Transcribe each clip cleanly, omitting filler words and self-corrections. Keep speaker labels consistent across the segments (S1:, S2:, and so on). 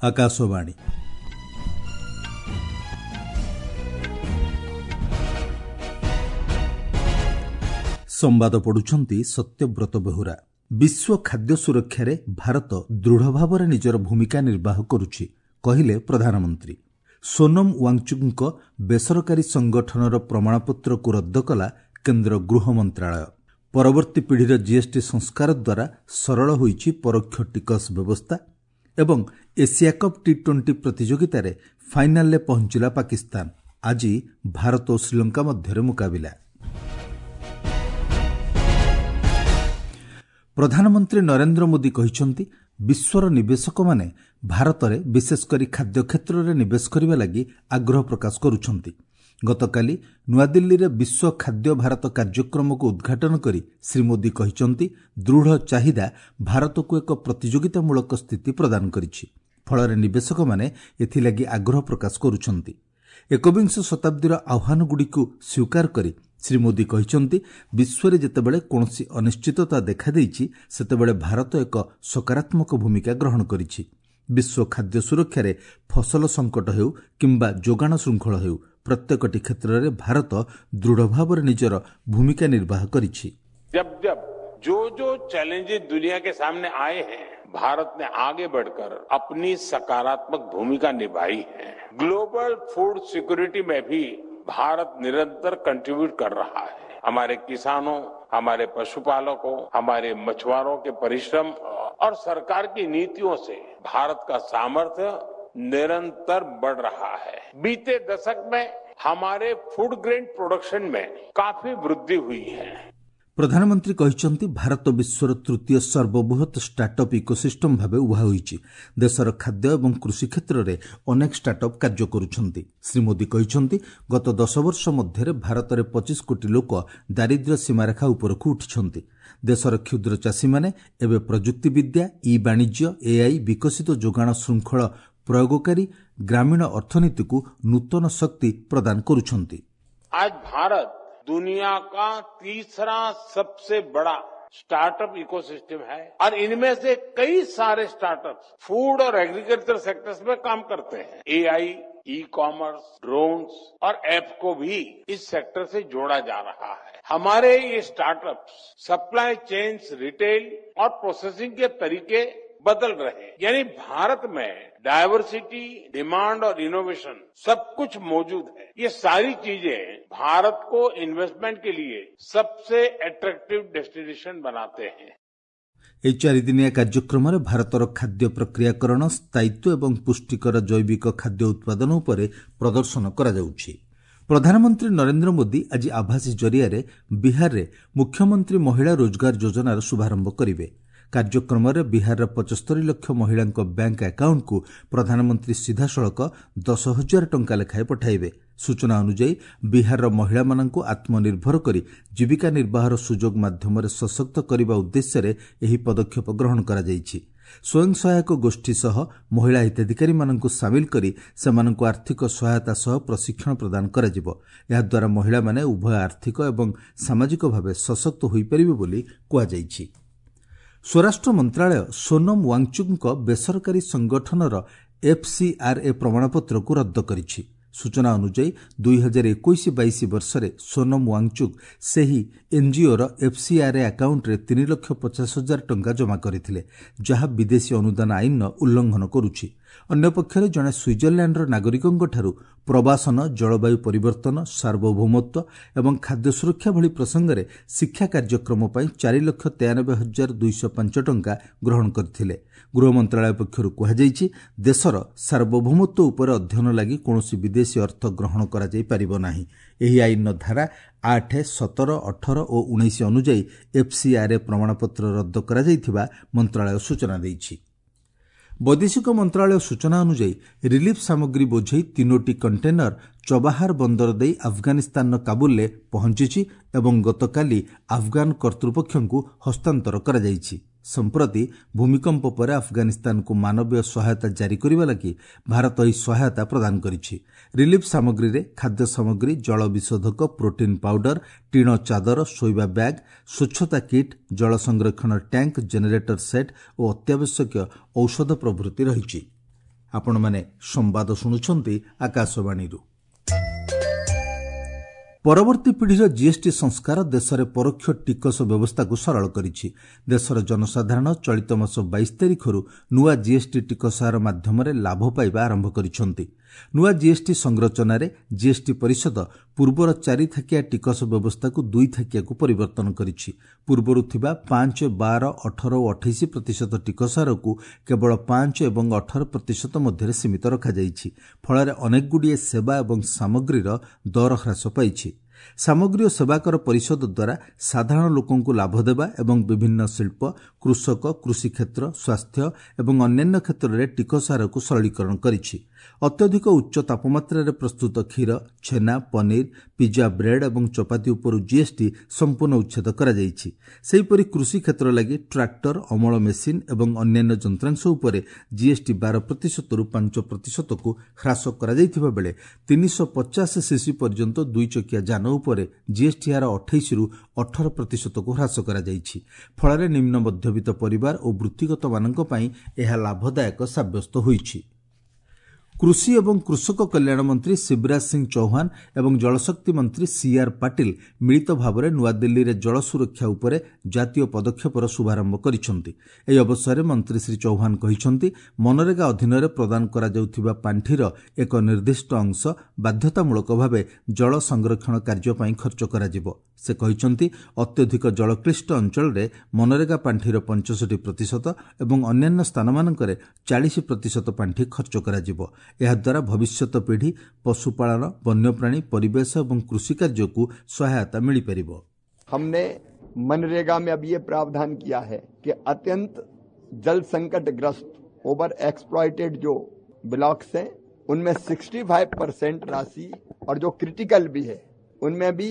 S1: आकाशवाणी संवाद पढ़ुछंती सत्यव्रत बेहुरा। विश्व खाद्य सुरक्षा रे भारत दृढ़ भाव निजर भूमिका निर्वाह करुछि कहिले प्रधानमंत्री। सोनम वांगचुक बेसरकारी संगठनर प्रमाणपत्र को रद्द कला केन्द्र गृह मंत्रालय। परवर्ती पीढ़ीर जीएसटी संस्कार द्वारा सरल होईछि परोक्ष टिकस व्यवस्था एवं एशिया कप टी20 प्रतियोगिता रे फाइनाल ले पहुंचिला पाकिस्तान। आज भारत और श्रीलंका मध्य मुकाबिला। प्रधानमंत्री नरेंद्र मोदी कहिसंती विश्वर निवेशक माने भारत रे विशेषकर खाद्य क्षेत्र रे निवेश करबा लागि आग्रह प्रकाश करुछंती। गतकाली नुआदिल्ली रे विश्व खाद्य भारत कार्यक्रम को उद्घाटन करी श्री मोदी कहिसंती दृढ़ चाहिदा भारत को एक प्रतियोगितामूलक स्थिति प्रदान करिछि। फଳରେ निवेशक माने एथि लागि आग्रह प्रकाश करुछंती। एकविंश शताब्दीर आह्वान गुड़िकु स्वीकार करी श्री मोदी कहिसंती विश्व जेतेबेले कोनोसी अनिश्चितता देखा देइछि सेतेबेले भारत एक सकारात्मक भूमिका ग्रहण करिछि। विश्व खाद्य सुरक्षा रे फसल संकट हेउ किंबा जोगाण श्रृंखला हेउ प्रत्येकटी क्षेत्र रे भारत दृढ़ भाव निजर भूमिका निर्वाह करिछि।
S2: जब जब जो चैलेंजेस दुनिया के सामने आए हैं भारत ने आगे बढ़कर अपनी सकारात्मक भूमिका निभाई है। ग्लोबल फूड सिक्योरिटी में भी भारत निरंतर कंट्रीब्यूट कर रहा है। हमारे किसानों, हमारे पशुपालकों, हमारे मछुआरों के परिश्रम और सरकार की नीतियों से भारत का सामर्थ्य निरंतर बढ़ रहा है। बीते दशक में हमारे फूड ग्रेन प्रोडक्शन में काफी वृद्धि हुई है।
S1: प्रधानमंत्री कहिसंती भारत विश्वर तृतीय सर्वबृहत स्टार्टअप इकोसिस्टम भावे उभा होईछि। देशर खाद्य एवं कृषि क्षेत्र रे अनेक स्टार्टअप कार्य करुछंती। श्री मोदी कहिसंती गत 10 वर्ष मध्य भारत रे 25 कोटी लोक दारिद्र्य सीमारेखा उपरकू उठिछंती। देशर क्षुद्र चाषी माने एबे प्रजुक्ति विद्या, ई वाणिज्य, एआई विकसित जोगाण श्रृंखला प्रयोगकारी ग्रामीण अर्थनीति को नूतन शक्ति प्रदान करुछंती।
S2: आज भारत दुनिया का तीसरा सबसे बड़ा स्टार्टअप इकोसिस्टम है और इनमें से कई सारे स्टार्टअप्स फूड और एग्रीकल्चर सेक्टर्स में काम करते हैं। एआई, ई कॉमर्स, ड्रोन्स और ऐप को भी इस सेक्टर से जोड़ा जा रहा है। हमारे ये स्टार्टअप्स सप्लाई चेन्स, रिटेल और प्रोसेसिंग के तरीके बदल रहे हैं। यानी भारत में डायवर्सिटी, डिमांड और इनोवेशन सब कुछ मौजूद है। ये सारी चीजें भारत को इन्वेस्टमेंट के लिए सबसे अट्रैक्टिव डेस्टिनेशन बनाते हैं।
S1: ଏହି 4 ଦିନିଆ କାର୍ଯ୍ୟକ୍ରମରେ ଭାରତର ଖାଦ୍ୟ ପ୍ରକ୍ରିୟାକରଣ, ସ୍ଥାୟିତ୍ୱ ଏବଂ ପୁଷ୍ଟିକର ଜୈବିକ ଖାଦ୍ୟ ଉତ୍ପାଦନ ଉପରେ ପ୍ରଦର୍ଶନ କରାଯାଉଛି। ପ୍ରଧାନମନ୍ତ୍ରୀ ନରେନ୍ଦ୍ର ମୋଦି ଆଜି ଆଭାସୀ ଜରିଆରେ ବିହାରରେ ମୁଖ୍ୟମନ୍ତ୍ରୀ ମହିଳା ରୋଜଗାର ଯୋଜନାର ଶୁଭାରମ୍ଭ କରିବେ। କାର୍ଯ୍ୟକ୍ରମରେ ବିହାରର 75 ଲକ୍ଷ ମହିଳାଙ୍କ ବ୍ୟାଙ୍କ ଆକାଉଣ୍ଟକୁ ପ୍ରଧାନମନ୍ତ୍ରୀ ସିଧାସଳଖ 10,000 ଟଙ୍କା ଲେଖାଏଁ ପଠାଇବେ। ସୂଚନା ଅନୁଯାୟୀ ବିହାରର ମହିଳାମାନଙ୍କୁ ଆତ୍ମନିର୍ଭର କରି ଜୀବିକା ନିର୍ବାହର ସୁଯୋଗ ମାଧ୍ୟମରେ ସଶକ୍ତ କରିବା ଉଦ୍ଦେଶ୍ୟରେ ଏହି ପଦକ୍ଷେପ ଗ୍ରହଣ କରାଯାଇଛି। ସ୍ୱୟଂ ସହାୟକ ଗୋଷ୍ଠୀ ସହ ମହିଳା ହିତାଧିକାରୀମାନଙ୍କୁ ସାମିଲ କରି ସେମାନଙ୍କୁ ଆର୍ଥିକ ସହାୟତା ସହ ପ୍ରଶିକ୍ଷଣ ପ୍ରଦାନ କରାଯିବ। ଏହାଦ୍ୱାରା ମହିଳାମାନେ ଉଭୟ ଆର୍ଥିକ ଏବଂ ସାମାଜିକ ଭାବେ ସଶକ୍ତ ହୋଇପାରିବେ ବୋଲି କୁହାଯାଇଛି। ସ୍ୱରାଷ୍ଟ୍ର ମନ୍ତ୍ରାଳୟ ସୋନମ ୱାଙ୍ଗଚୁକଙ୍କ ବେସରକାରୀ ସଂଗଠନର FCRA ପ୍ରମାଣପତ୍ରକୁ ରଦ୍ଦ କରିଛି। ସୂଚନା ଅନୁଯାୟୀ 2021-22 ବର୍ଷରେ ସୋନମ ୱାଙ୍ଗଚୁକ ସେହି ଏନ୍ଜିଓର FCRA ଆକାଉଣ୍ଟରେ 3,50,000 ଟଙ୍କା ଜମା କରିଥିଲେ, ଯାହା ବିଦେଶୀ ଅନୁଦାନ ଆଇନର ଉଲ୍ଲଂଘନ କରୁଛି। ଅନ୍ୟପକ୍ଷରେ ଜଣେ ସ୍ୱିଜରଲ୍ୟାଣ୍ଡର ନାଗରିକଙ୍କଠାରୁ ପ୍ରବାସନ, ଜଳବାୟୁ ପରିବର୍ତ୍ତନ, ସାର୍ବଭୌମତ୍ୱ ଏବଂ ଖାଦ୍ୟ ସୁରକ୍ଷା ଭଳି ପ୍ରସଙ୍ଗରେ ଶିକ୍ଷା କାର୍ଯ୍ୟକ୍ରମ ପାଇଁ 4,93,205 ଟଙ୍କା ଗ୍ରହଣ କରିଥିଲେ। ଗୃହ ମନ୍ତ୍ରାଳୟ ପକ୍ଷରୁ କୁହାଯାଇଛି ଦେଶର ସାର୍ବଭୌମତ୍ୱ ଉପରେ ଅଧ୍ୟୟନ ଲାଗି କୌଣସି ବିଦେଶୀ ଅର୍ଥ ଗ୍ରହଣ କରାଯାଇପାରିବ ନାହିଁ। ଏହି ଆଇନର ଧାରା 8, 17, 18 ଓ 19 ଅନୁଯାୟୀ FCRA ପ୍ରମାଣପତ୍ର ରଦ୍ଦ କରାଯାଇଥିବା ମନ୍ତ୍ରାଳୟ ସୂଚନା ଦେଇଛି। ବୈଦେଶିକ ମନ୍ତ୍ରାଳୟ ସୂଚନା ଅନୁଯାୟୀ ରିଲିଫ୍ ସାମଗ୍ରୀ ବୋଝେଇ 3ଟି କଣ୍ଟେନର ଚବାହାର ବନ୍ଦର ଦେଇ ଆଫଗାନିସ୍ତାନର କାବୁଲରେ ପହଞ୍ଚିଛି ଏବଂ ଗତକାଲି ଆଫଗାନ କର୍ତ୍ତୃପକ୍ଷଙ୍କୁ ହସ୍ତାନ୍ତର କରାଯାଇଛି। ସମ୍ପ୍ରତି ଭୂମିକମ୍ପ ପରେ ଆଫଗାନିସ୍ତାନକୁ ମାନବୀୟ ସହାୟତା ଜାରି କରିବା ଲାଗି ଭାରତ ଏହି ସହାୟତା ପ୍ରଦାନ କରିଛି। ରିଲିଫ୍ ସାମଗ୍ରୀରେ ଖାଦ୍ୟ ସାମଗ୍ରୀ, ଜଳ ବିଶୋଧକ, ପ୍ରୋଟିନ୍ ପାଉଡର, ଟିଣ ଚାଦର, ଶୋଇବା ବ୍ୟାଗ୍, ସ୍ୱଚ୍ଛତା କିଟ୍, ଜଳ ସଂରକ୍ଷଣ ଟ୍ୟାଙ୍କ, ଜେନେରେଟର ସେଟ୍ ଓ ଅତ୍ୟାବଶ୍ୟକୀୟ ଔଷଧ ପ୍ରଭୃତି ରହିଛି। आपण माने संवाद शुणुछंती आकाशवाणीरू। परवर्ती पीढ़ीर जीएसटी संस्कार देशर परोक्ष टिकस व्यवस्था को सरल करिछि। देशर जनसाधारण चलित मास 22 तारिखରୁ नुआ जीएसटी टिकस हार माध्यम लाभ पाइबा आरंभ करिछंती। नुआ जीएसटी संरचना जीएसटी परिषद पूर्वर 4 थाकिया टिकस व्यवस्था को 2 थाकिया को परिवर्तन करिछि। पूर्वरु थिबा 5, 12, 18 और 28% टिकस हार को केवल 5 एवं 18% मध्य सीमित रखा जाइछि। फଳରେ अनेक गुडिये सेवा एवं सामग्रीर दर ह्रास पाइछि। सामग्री और सेवाकर परिषद द्वारा साधारण लोकों को लाभ देवा एवं विभिन्न शिल्प, कृषक, कृषि क्षेत्र, स्वास्थ्य एवं अन्य क्षेत्र में टिकस हार को सरलीकरण करिछि। अत्यधिक उच्च तापमात्रा प्रस्तुत क्षीर, छेना, पनीर, पिज्जा, ब्रेड एवं चपाती उपर जीएसटी संपूर्ण उच्छेद करा जाइछि। सेहिपरि कृषि क्षेत्र लागि ट्रैक्टर, अमल मेसिन एवं अन्य यंत्रांश उपर जीएसटी 12% रु 5% को ह्रास करा जाइथिबा बेले 350 सीसी पर्यंत 2 चकिया जान उपरे जीएसटी हार 28 रु 18% को ह्रास करा जाइछि। फଳରେ निम्न मध्यवित्त परिवार और वृत्तिगत मानक पई एहा लाभदायक साब्यस्त होइछि। कृषि एवं कृषक कल्याण मंत्री शिवराज सिंह चौहान एवं जलशक्ति मंत्री सीआर पाटिल मिलित भाव में नुआ दिल्ली रे जल सुरक्षा उपरे जातीय पदक्षेपर शुभारंभ करिसंती। एही अवसर में मंत्री श्री चौहान कहिसंती मनरेगा अधीन रे प्रदान करा जाउथिबा पांठीर एक निर्दिष्ट अंश बाध्यतामूलक भावे जल संरक्षण कार्य पई खर्च करा जिवो। से कहिसंती अत्यधिक जलक्लिष्ट अंचल रे मनरेगा पांठीर 65% एवं अन्य स्थान मानकरे 40% पांठी खर्च करा जिवो। एहाद्वारा भविष्यत पीढ़ी पशुपालन, वन्यप्राणी, परिवेश एवं कृषि कार्य को सहायता मिल पारिबो।
S3: हमने मनरेगा में अब ये प्रावधान किया है कि अत्यंत जल संकट ग्रस्त ओवर एक्सप्लॉइटेड जो ब्लॉक्स हैं उनमें 65% राशि और जो क्रिटिकल भी है उनमें भी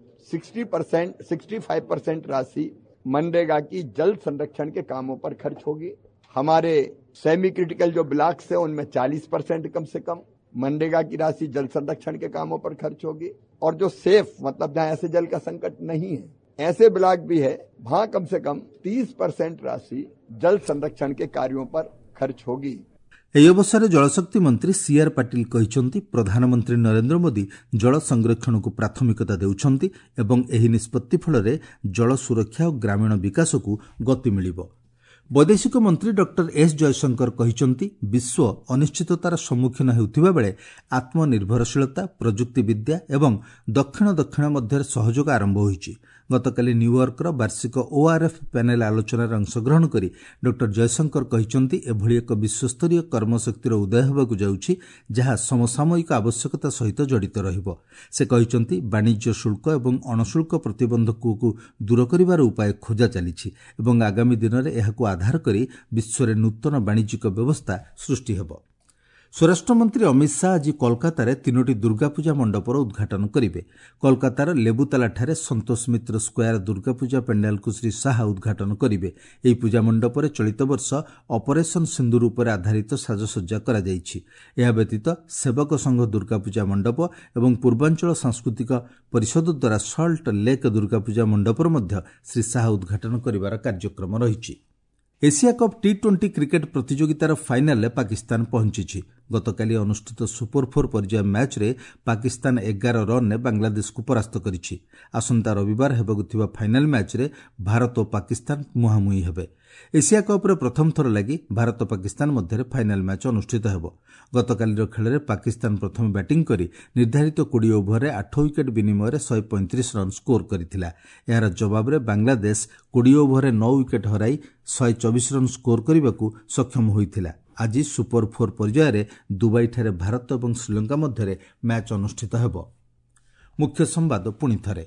S3: 65% राशि मनरेगा की जल संरक्षण के कामों पर खर्च होगी। हमारे सेमी क्रिटिकल जो ब्लॉक्स है उनमें 40% कम से कम मनरेगा की राशि जल संरक्षण के कामों पर खर्च होगी। और जो सेफ मतलब जहां ऐसे जल का संकट नहीं है ऐसे ब्लॉक भी है वहां कम से कम 30% राशि जल संरक्षण के कार्यों पर खर्च होगी।
S1: ଏହି ଅବସରରେ ଜଳଶକ୍ତି ମନ୍ତ୍ରୀ ସିଆର୍ ପାଟିଲ କହିଛନ୍ତି ପ୍ରଧାନମନ୍ତ୍ରୀ ନରେନ୍ଦ୍ର ମୋଦି ଜଳ ସଂରକ୍ଷଣକୁ ପ୍ରାଥମିକତା ଦେଉଛନ୍ତି ଏବଂ ଏହି ନିଷ୍ପତ୍ତି ଫଳରେ ଜଳ ସୁରକ୍ଷା ଓ ଗ୍ରାମୀଣ ବିକାଶକୁ ଗତି ମିଳିବ। ବୈଦେଶିକ ମନ୍ତ୍ରୀ ଡକ୍ଟର ଏସ୍ ଜୟଶଙ୍କର କହିଛନ୍ତି ବିଶ୍ୱ ଅନିଶ୍ଚିତତାର ସମ୍ମୁଖୀନ ହେଉଥିବା ବେଳେ ଆତ୍ମନିର୍ଭରଶୀଳତା, ପ୍ରଯୁକ୍ତିବିଦ୍ୟା ଏବଂ ଦକ୍ଷିଣ ମଧ୍ୟରେ ସହଯୋଗ ଆରମ୍ଭ ହୋଇଛି। ଗତକାଲି ନ୍ୟୁୟର୍କର ବାର୍ଷିକ ଓଆର୍ଏଫ୍ ପ୍ୟାନେଲ ଆଲୋଚନାରେ ଅଂଶଗ୍ରହଣ କରି ଡକ୍ଟର ଜୟଶଙ୍କର କହିଛନ୍ତି ଏଭଳି ଏକ ବିଶ୍ୱସ୍ତରୀୟ କର୍ମଶକ୍ତିର ଉଦୟ ହେବାକୁ ଯାଉଛି ଯାହା ସମସାମୟିକ ଆବଶ୍ୟକତା ସହିତ ଜଡ଼ିତ ରହିବ। ସେ କହିଛନ୍ତି ବାଣିଜ୍ୟ ଶୁଳ୍କ ଏବଂ ଅଣଶୁଳ୍କ ପ୍ରତିବନ୍ଧକକୁ ଦୂର କରିବାର ଉପାୟ ଖୋଜା ଚାଲିଛି ଏବଂ ଆଗାମୀ ଦିନରେ ଏହାକୁ आधार करी विश्व नूतन वाणिज्यिक व्यवस्था सृष्टि हेब। स्वराष्ट्रमंत्री अमित शाह आज कोलकाता 3टी दुर्गापूजा मंडपर उद्घाटन करेंगे। कोलकातार लेबुतालाठारे संतोष मित्र स्क्वायर दुर्गापूजा पेंडाल को श्री शाह उद्घाटन करेंगे। यह पूजा मंडपर चलित वर्ष ऑपरेशन सिंदूर उपर आधारित साजसज्जा करा जायछि। यह व्यतीत सेवक संघ दुर्गापूजा मंडप एवं पूर्वांचल सांस्कृतिक परिषद द्वारा सल्ट लेक दुर्गापूजा मंडपर मध्य श्री शाह उद्घाटन करिवार कार्यक्रम रहिछि। एशिया कप T20 क्रिकेट प्रतियोगितार फाइनाल में पाकिस्तान पहुंची। गतकाली अनुष्ठित सुपर 4 पर्याय मैच रे पाकिस्तान 11 रन ने बांग्लादेश को परास्त करिछि। आसंता रविवार हेबाकु थिबा फाइनाल मैच रे भारत और पाकिस्तान मुहांमुही हेबे। एशिया कप रे प्रथम थर लागि भारत और पाकिस्तान मध्य फाइनाल मैच अनुष्ठित हेबो। गतकालीर खेल में पाकिस्तान प्रथम बैटिंग करी निर्धारित 20 ओभर 8 विकेट विनिमय 135 रन स्कोर करथिला। यार जवाब रे बांग्लादेश 20 ओभर 9 विकेट हराई 124 रन स्कोर करने सक्षम होइथिला। आज सुपर 4 पर्याय दुबई ठारे भारत और श्रीलंका मध्य मैच अनुष्ठित हेब। मुख्य संवाद पुणी थरे।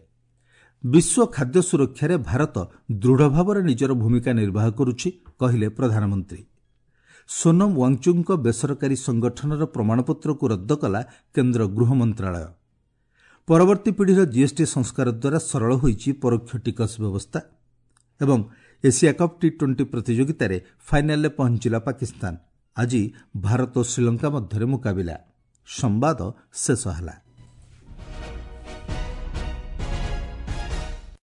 S1: विश्व खाद्य सुरक्षा रे भारत दृढ़ भाव निजर भूमिका निर्वाह करुछि कहिले प्रधानमंत्री। सोनम वांगचुक बेसरकारी संगठनर प्रमाणपत्र को रद्द कला केन्द्र गृह मंत्रालय। परवर्ती पीढ़ीर जीएसटी संस्कार द्वारा सरल होइछि परोक्ष टिकस व्यवस्था एवं एशिया कप T20 प्रतियोगिता रे फाइनाल में पहुंचला पाकिस्तान। आज भारत और श्रीलंका मध्य मुकाबिला। संवाद शेष हला।